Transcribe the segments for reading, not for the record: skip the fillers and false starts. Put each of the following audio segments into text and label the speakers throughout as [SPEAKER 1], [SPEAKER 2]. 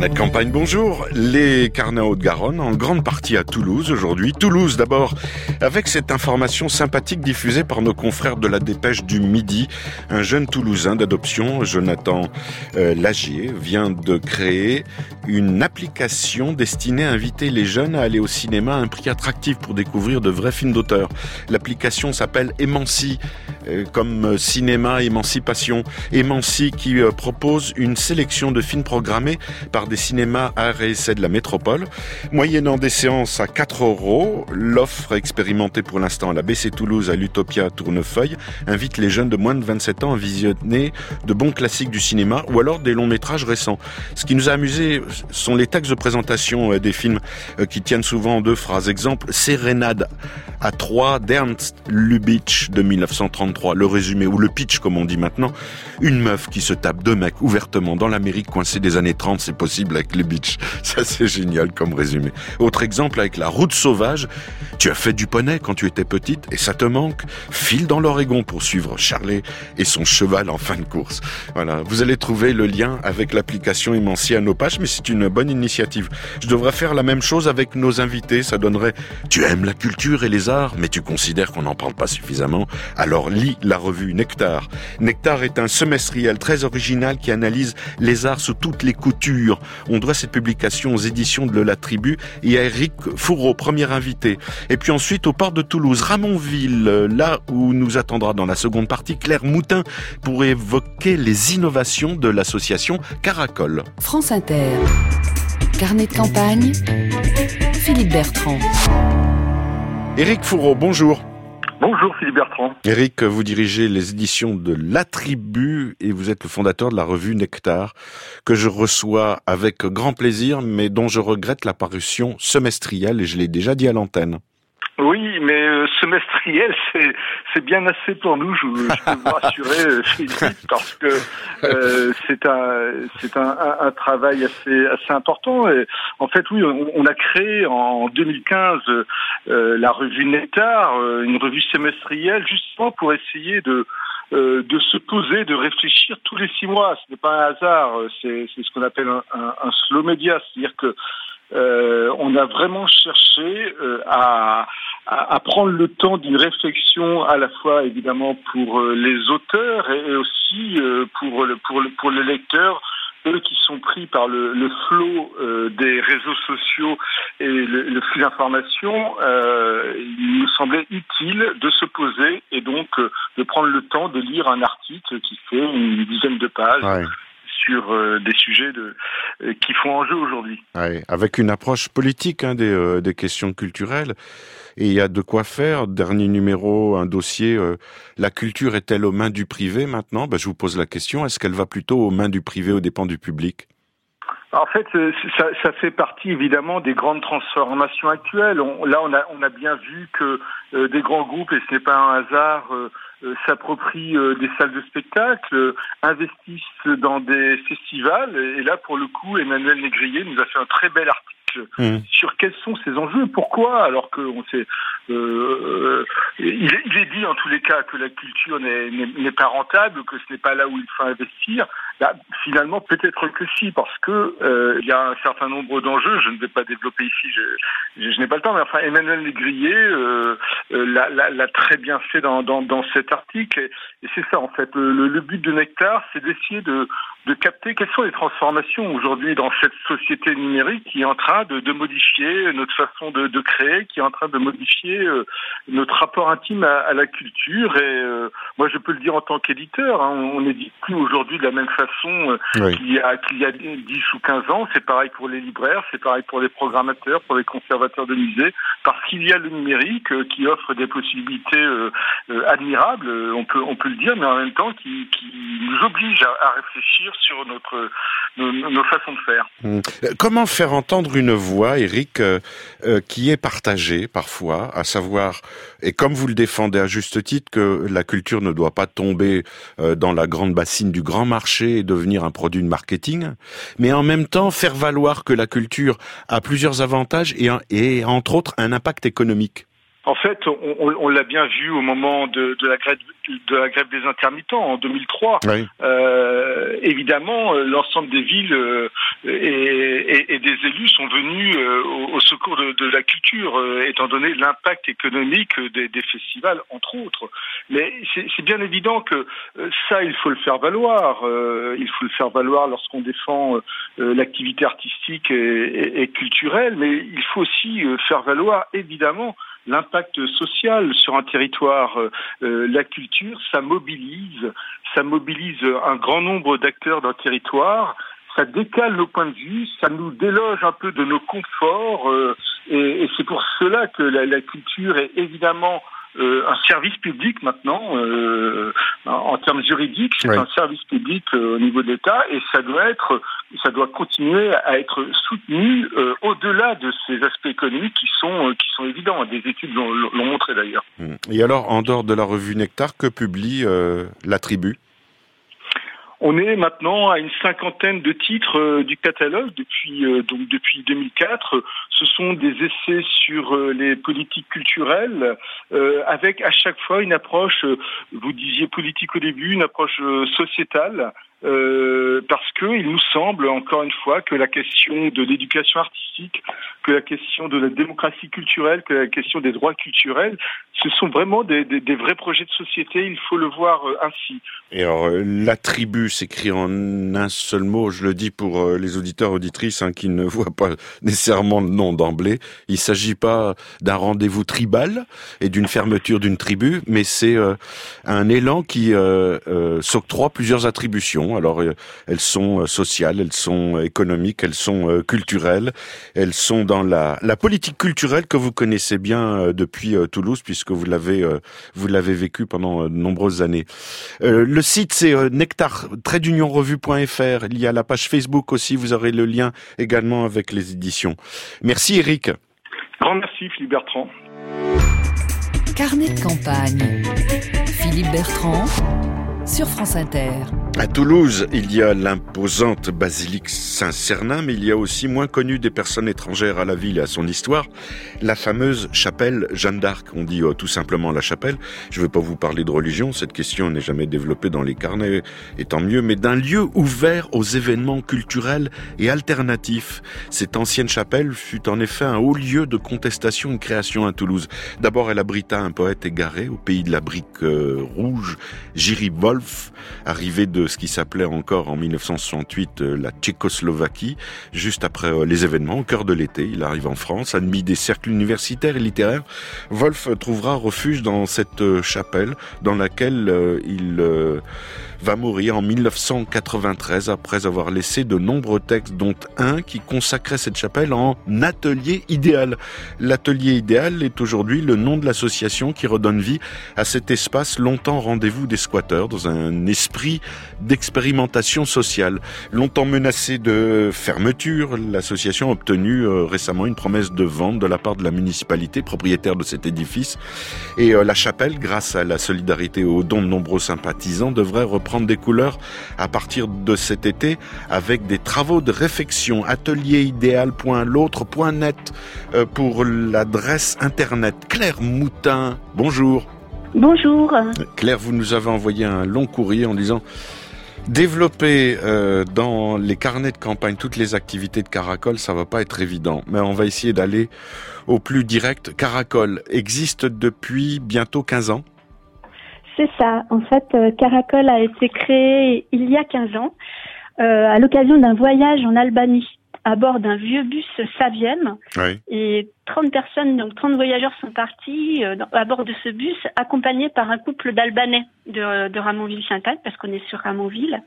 [SPEAKER 1] Carnet de campagne, bonjour. Les carnets Haute-Garonne, en grande partie à Toulouse aujourd'hui. Toulouse d'abord, avec cette information sympathique diffusée par nos confrères de la Dépêche du Midi. Un jeune Toulousain d'adoption, Jonathan Lagier, vient de créer une application destinée à inviter les jeunes à aller au cinéma à un prix attractif pour découvrir de vrais films d'auteur. L'application s'appelle Émanci, comme cinéma, émancipation. Émanci qui propose une sélection de films programmés par des cinémas arts et essais de la métropole. Moyennant des séances à 4 €, l'offre expérimentée pour l'instant à la BC Toulouse, à l'Utopia Tournefeuille, invite les jeunes de moins de 27 ans à visionner de bons classiques du cinéma ou alors des longs métrages récents. Ce qui nous a amusé sont les textes de présentation des films qui tiennent souvent en 2 phrases. Exemple, Sérénade à 3 d'Ernst Lubitsch de 1933. Le résumé, ou le pitch comme on dit maintenant, une meuf qui se tape 2 mecs ouvertement dans l'Amérique coincée des années 30, c'est possible avec Lubitsch. Ça c'est génial comme résumé. Autre exemple avec La Route sauvage, tu as fait du poney quand tu étais petite et ça te manque. File dans l'Oregon pour suivre Charlet et son cheval en fin de course. Voilà, vous allez trouver le lien avec l'application Émanci à nos pages, mais c'est une bonne initiative. Je devrais faire la même chose avec nos invités, ça donnerait « Tu aimes la culture et les arts, mais tu considères qu'on n'en parle pas suffisamment, alors lis la revue Nectar ». Nectar est un semestriel très original qui analyse les arts sous toutes les coutures. On doit cette publication aux éditions de La Tribu et à Éric Fourreau, premier invité. Et puis ensuite au port de Toulouse, Ramonville, là où nous attendra dans la seconde partie Claire Moutin pour évoquer les innovations de l'association Caracol.
[SPEAKER 2] France Inter, carnet de campagne, Philippe Bertrand.
[SPEAKER 1] Éric Fourreau, bonjour.
[SPEAKER 3] Bonjour Philippe Bertrand.
[SPEAKER 1] Éric, vous dirigez les éditions de La Tribu et vous êtes le fondateur de la revue Nectar, que je reçois avec grand plaisir, mais dont je regrette la parution semestrielle, et je l'ai déjà dit à l'antenne.
[SPEAKER 3] Oui, mais semestriel, c'est bien assez pour nous, je peux vous rassurer, Philippe, parce que c'est un travail assez important. Et en fait, oui, on a créé en 2015 la revue Nectar, une revue semestrielle, justement pour essayer de se poser, de réfléchir tous les 6 mois. Ce n'est pas un hasard, c'est ce qu'on appelle un slow media, c'est-à-dire que on a vraiment cherché à prendre le temps d'une réflexion à la fois évidemment pour les auteurs et aussi pour le lecteur, eux qui sont pris par le flot des réseaux sociaux et le flux d'informations. Il nous semblait utile de se poser et donc de prendre le temps de lire un article qui fait une dizaine de pages. Ouais. Sur des sujets qui font enjeu aujourd'hui.
[SPEAKER 1] Ouais, avec une approche politique des questions culturelles. Et il y a de quoi faire. Dernier numéro, un dossier. La culture est-elle aux mains du privé maintenant ? Je vous pose la question. Est-ce qu'elle va plutôt aux mains du privé aux dépens du public ?
[SPEAKER 3] En fait, ça fait partie évidemment des grandes transformations actuelles. On a bien vu que des grands groupes, et ce n'est pas un hasard, s'approprient des salles de spectacle, investissent dans des festivals. Et là, pour le coup, Emmanuel Négrier nous a fait un très bel article sur quels sont ces enjeux, pourquoi, alors qu'on sait... il est dit en tous les cas que la culture n'est pas rentable, que ce n'est pas là où il faut investir. Là, finalement, peut-être que si, parce que il y a un certain nombre d'enjeux. Je ne vais pas développer ici, je n'ai pas le temps, mais enfin, Emmanuel Négrier l'a très bien fait dans cet article. Et c'est ça, en fait. Le but de Nectar, c'est d'essayer de capter quelles sont les transformations aujourd'hui dans cette société numérique qui est en train de modifier notre façon de créer, qui est en train de modifier notre rapport intime à la culture. Et moi, je peux le dire en tant qu'éditeur, on n'édite plus aujourd'hui de la même façon qu'il y a 10 ou 15 ans. C'est pareil pour les libraires, c'est pareil pour les programmateurs, pour les conservateurs de musées, parce qu'il y a le numérique qui offre des possibilités admirables, on peut le dire, mais en même temps qui nous oblige à réfléchir sur nos façons de faire.
[SPEAKER 1] Comment faire entendre une voix, Éric, qui est partagée parfois, à savoir, et comme vous le défendez à juste titre, que la culture ne doit pas tomber dans la grande bassine du grand marché et devenir un produit de marketing, mais en même temps faire valoir que la culture a plusieurs avantages et entre autres un impact économique.
[SPEAKER 3] En fait, on l'a bien vu au moment de la grève des intermittents en 2003. Oui. Évidemment, l'ensemble des villes et des élus sont venus au secours de la culture, étant donné l'impact économique des festivals, entre autres. Mais c'est bien évident que ça, il faut le faire valoir. Il faut le faire valoir lorsqu'on défend l'activité artistique et culturelle, mais il faut aussi faire valoir, évidemment, l'impact social sur un territoire. La culture, ça mobilise un grand nombre d'acteurs d'un territoire, ça décale nos points de vue, ça nous déloge un peu de nos conforts, et c'est pour cela que la culture est évidemment un service public maintenant, en termes juridiques, c'est un service public au niveau de l'État, et ça doit continuer à être soutenu au-delà de ces aspects économiques qui sont évidents. Des études l'ont montré d'ailleurs.
[SPEAKER 1] Et alors, en dehors de la revue Nectar, que publie la Tribu ?
[SPEAKER 3] On est maintenant à une 50aine de titres du catalogue depuis 2004. Ce sont des essais sur les politiques culturelles, avec à chaque fois une approche, vous disiez politique au début, une approche sociétale. Parce que il nous semble, encore une fois, que la question de l'éducation artistique, que la question de la démocratie culturelle, que la question des droits culturels, ce sont vraiment des vrais projets de société, il faut le voir ainsi.
[SPEAKER 1] Et alors, la Tribu s'écrit en un seul mot, je le dis pour les auditeurs auditrices qui ne voient pas nécessairement le nom d'emblée. Il ne s'agit pas d'un rendez-vous tribal et d'une fermeture d'une tribu, mais c'est un élan qui s'octroie plusieurs attributions. Alors, elles sont sociales, elles sont économiques, elles sont culturelles, elles sont dans la politique culturelle que vous connaissez bien depuis Toulouse, puisque vous l'avez vécu pendant de nombreuses années. Le site, c'est nectar-revue.fr. Il y a la page Facebook aussi, vous aurez le lien également avec les éditions. Merci Eric.
[SPEAKER 3] Grand merci Philippe Bertrand.
[SPEAKER 2] Carnet de campagne. Philippe Bertrand sur France Inter.
[SPEAKER 1] À Toulouse, il y a l'imposante basilique Saint-Cernin, mais il y a aussi, moins connu des personnes étrangères à la ville et à son histoire, la fameuse chapelle Jeanne d'Arc. On dit tout simplement la chapelle. Je ne veux pas vous parler de religion, cette question n'est jamais développée dans les carnets, et tant mieux, mais d'un lieu ouvert aux événements culturels et alternatifs. Cette ancienne chapelle fut en effet un haut lieu de contestation et de création à Toulouse. D'abord, elle abrita un poète égaré au pays de la brique rouge, Jiří Wolf, arrivé de ce qui s'appelait encore en 1968 la Tchécoslovaquie, juste après les événements, au cœur de l'été. Il arrive en France, admis des cercles universitaires et littéraires. Wolf trouvera refuge dans cette chapelle dans laquelle il va mourir en 1993 après avoir laissé de nombreux textes, dont un qui consacrait cette chapelle en atelier idéal. L'atelier idéal est aujourd'hui le nom de l'association qui redonne vie à cet espace longtemps rendez-vous des squatteurs dans un esprit d'expérimentation sociale. Longtemps menacée de fermeture, l'association a obtenu récemment une promesse de vente de la part de la municipalité propriétaire de cet édifice. Et la chapelle, grâce à la solidarité et aux dons de nombreux sympathisants, devrait reprendre des couleurs à partir de cet été avec des travaux de réfection. Atelieridéal.l'autre.net pour l'adresse internet. Claire Moutin, bonjour.
[SPEAKER 4] Bonjour.
[SPEAKER 1] Claire, vous nous avez envoyé un long courrier en disant développer dans les carnets de campagne toutes les activités de Caracol, ça va pas être évident, mais on va essayer d'aller au plus direct. Caracol existe depuis bientôt 15 ans.
[SPEAKER 4] C'est ça. En fait, Caracol a été créé il y a 15 ans à l'occasion d'un voyage en Albanie à bord d'un vieux bus Saviem. Oui. Et 30 personnes, donc 30 voyageurs sont partis à bord de ce bus, accompagnés par un couple d'Albanais de Ramonville-Sainte-Anne, parce qu'on est sur Ramonville.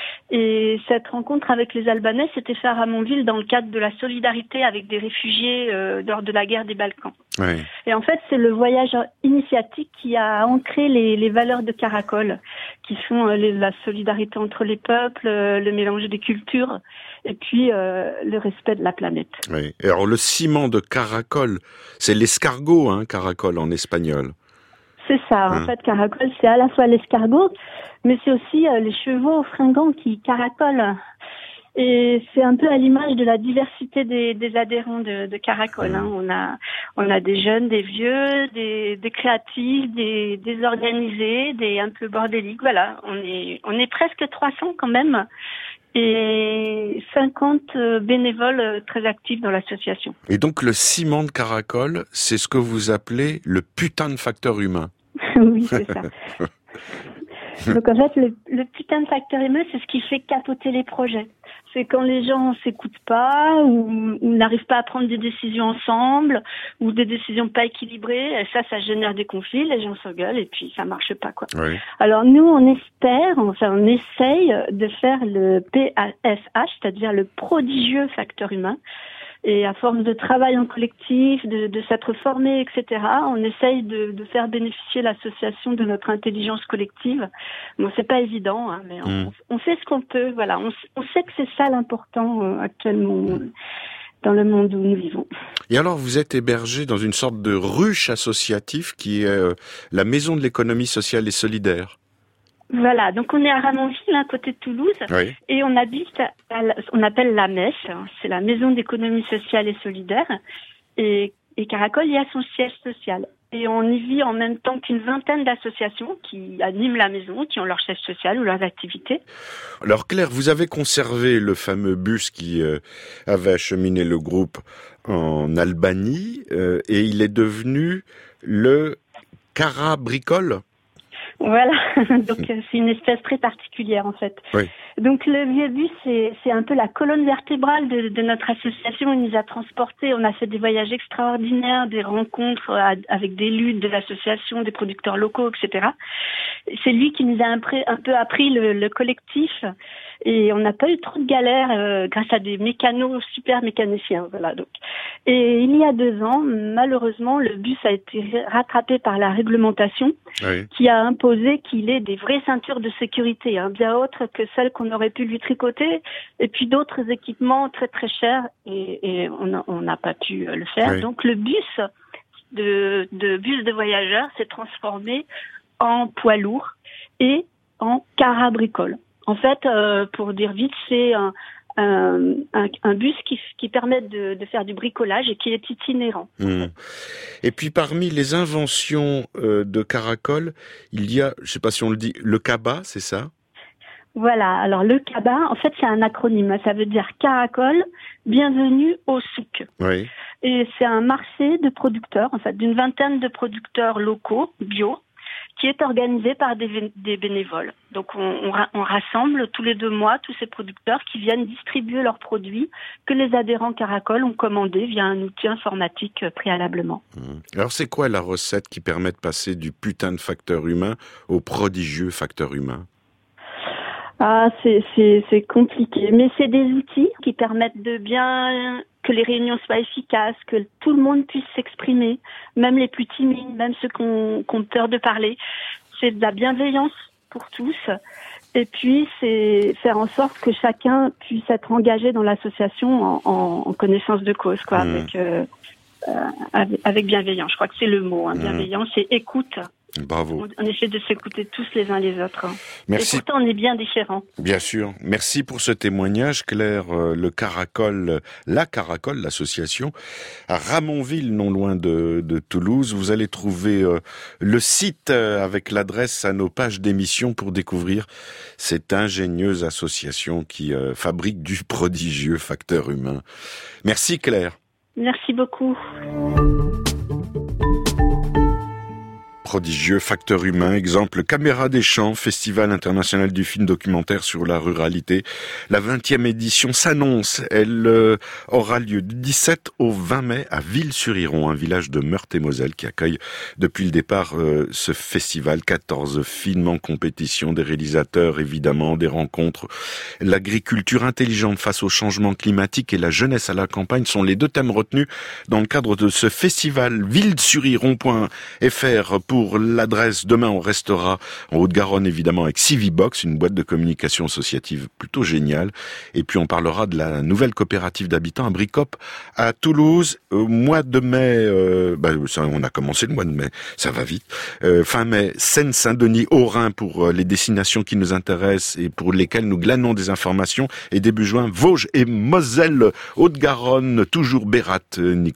[SPEAKER 4] Et cette rencontre avec les Albanais s'était faite à Ramonville dans le cadre de la solidarité avec des réfugiés lors de la guerre des Balkans. Oui. Et en fait, c'est le voyage initiatique qui a ancré les valeurs de Caracol, qui sont la solidarité entre les peuples, le mélange des cultures, et puis le respect de la planète.
[SPEAKER 1] Oui. Et alors le ciment de Caracol, c'est l'escargot, Caracol en espagnol.
[SPEAKER 4] C'est ça. En fait, Caracol, c'est à la fois l'escargot, mais c'est aussi les chevaux fringants qui caracolent. Et c'est un peu à l'image de la diversité des adhérents de Caracol. Hein. On a des jeunes, des vieux, des créatifs, des organisés, des un peu bordéliques. Voilà, on est presque 300 quand même. Et 50 bénévoles très actifs dans l'association.
[SPEAKER 1] Et donc le ciment de Caracol, c'est ce que vous appelez le putain de facteur humain.
[SPEAKER 4] Oui, c'est ça. Donc en fait, le putain de facteur humain, c'est ce qui fait capoter les projets. C'est quand les gens s'écoutent pas ou n'arrivent pas à prendre des décisions ensemble ou des décisions pas équilibrées. Et ça génère des conflits, les gens s'engueulent et puis ça marche pas, quoi.
[SPEAKER 1] Oui.
[SPEAKER 4] Alors nous, on essaye de faire le PASH, c'est-à-dire le prodigieux facteur humain. Et à force de travail en collectif, de s'être formé, etc., on essaye de faire bénéficier l'association de notre intelligence collective. Bon, c'est pas évident, hein, mais on fait ce qu'on peut. Voilà, on sait que c'est ça l'important actuellement dans le monde où nous vivons.
[SPEAKER 1] Et alors, vous êtes hébergé dans une sorte de ruche associative qui est la Maison de l'économie sociale et solidaire.
[SPEAKER 4] Voilà, donc on est à Ramonville, à côté de Toulouse, oui. Et on habite on appelle la MES, c'est la Maison d'économie sociale et solidaire, et Caracol y a son siège social. Et on y vit en même temps qu'une vingtaine d'associations qui animent la maison, qui ont leur siège social ou leurs activités.
[SPEAKER 1] Alors Claire, vous avez conservé le fameux bus qui avait acheminé le groupe en Albanie, et il est devenu le Carabricole.
[SPEAKER 4] Voilà, donc c'est une espèce très particulière en fait. Oui. Donc le vieux bus, c'est un peu la colonne vertébrale de notre association. Il nous a transportés, on a fait des voyages extraordinaires, des rencontres avec des luttes de l'association, des producteurs locaux, etc. C'est lui qui nous a un peu appris le collectif et on n'a pas eu trop de galères grâce à des super mécaniciens. Voilà, donc. Et il y a 2 ans, malheureusement, le bus a été rattrapé par la réglementation qui a imposé qu'il ait des vraies ceintures de sécurité, bien autres que celles qu'on aurait pu lui tricoter, et puis d'autres équipements très très chers, et on n'a pas pu le faire. Donc le bus bus de voyageurs s'est transformé en poids lourd et en carabricole. En fait, pour dire vite, c'est un bus qui permet de faire du bricolage et qui est itinérant.
[SPEAKER 1] Et puis parmi les inventions de Caracol, il y a, je sais pas si on le dit, le CABA, c'est ça ?
[SPEAKER 4] Voilà, alors le CABA, en fait c'est un acronyme, ça veut dire Caracol, bienvenue au souk. Oui. Et c'est un marché de producteurs, en fait, d'une vingtaine de producteurs locaux, bio, qui est organisé par des bénévoles. Donc on rassemble tous les 2 mois tous ces producteurs qui viennent distribuer leurs produits que les adhérents Caracol ont commandés via un outil informatique préalablement.
[SPEAKER 1] Alors c'est quoi la recette qui permet de passer du putain de facteur humain au prodigieux facteur humain ?
[SPEAKER 4] Ah, c'est compliqué, mais c'est des outils qui permettent que les réunions soient efficaces, que tout le monde puisse s'exprimer, même les plus timides, même ceux qui ont peur de parler. C'est de la bienveillance pour tous. Et puis, c'est faire en sorte que chacun puisse être engagé dans l'association en connaissance de cause, quoi, avec bienveillance. Je crois que c'est le mot, bienveillance et écoute.
[SPEAKER 1] Bravo.
[SPEAKER 4] On essaie de s'écouter tous les uns les autres.
[SPEAKER 1] Merci.
[SPEAKER 4] Et pourtant, on est bien différents.
[SPEAKER 1] Bien sûr. Merci pour ce témoignage, Claire. La Caracol, l'association, à Ramonville, non loin de Toulouse. Vous allez trouver le site avec l'adresse à nos pages d'émission pour découvrir cette ingénieuse association qui fabrique du prodigieux facteur humain. Merci, Claire.
[SPEAKER 4] Merci beaucoup.
[SPEAKER 1] Prodigieux facteur humain, exemple Caméra des Champs, Festival international du film documentaire sur la ruralité. La 20e édition s'annonce. Elle aura lieu du 17 au 20 mai à Ville-sur-Iron, un village de Meurthe-et-Moselle qui accueille depuis le départ ce festival. 14 films en compétition, des réalisateurs évidemment, des rencontres. L'agriculture intelligente face au changement climatique et la jeunesse à la campagne sont les 2 thèmes retenus dans le cadre de ce festival. Ville-sur-Iron.fr pour pour l'adresse. Demain, on restera en Haute-Garonne, évidemment, avec Civibox, une boîte de communication associative plutôt géniale. Et puis, on parlera de la nouvelle coopérative d'habitants à Bricop, à Toulouse. Au mois de mai, on a commencé le mois de mai, ça va vite. Fin mai, Seine-Saint-Denis, Haut-Rhin pour les destinations qui nous intéressent et pour lesquelles nous glanons des informations. Et début juin, Vosges et Moselle, Haute-Garonne, toujours Bérat,